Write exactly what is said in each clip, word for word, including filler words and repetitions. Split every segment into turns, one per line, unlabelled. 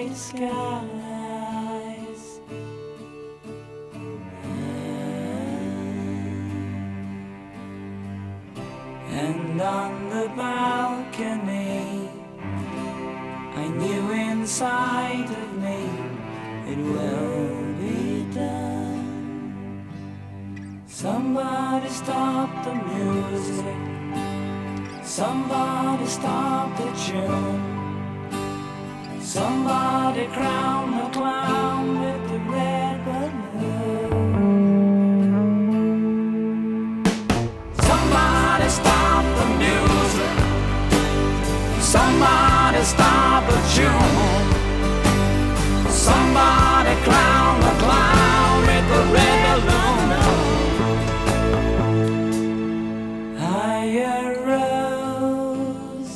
starry skies. And on the balcony, I knew inside of me it will be done. Somebody stop the music, somebody stop the tune, somebody crown the clown with the red balloon. Somebody stop the music, somebody stop the tune, somebody crown the clown with the red balloon. I arose,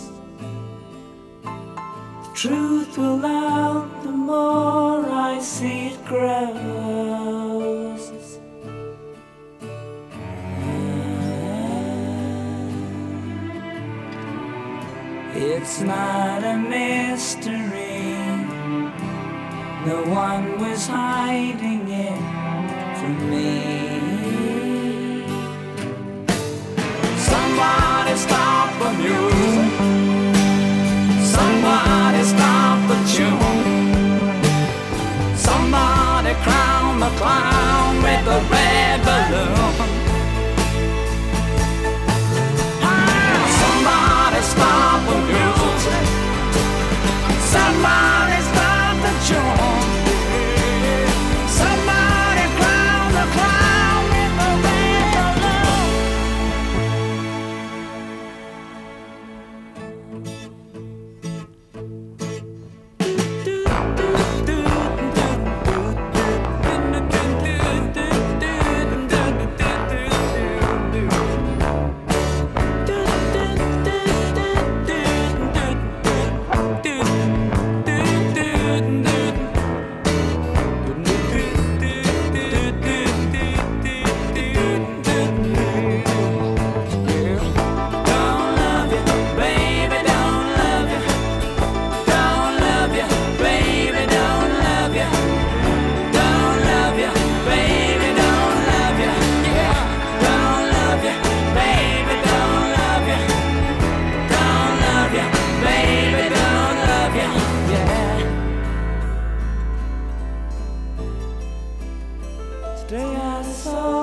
the truth will out the more I see it grows. It's not a mystery, no one was hiding it from me. Somebody stop the music, somebody stop the tune, somebody crown the clown with the red balloon. Somebody stop the music, somebody stop the tune, somebody crown the clown with the red balloon. Today I saw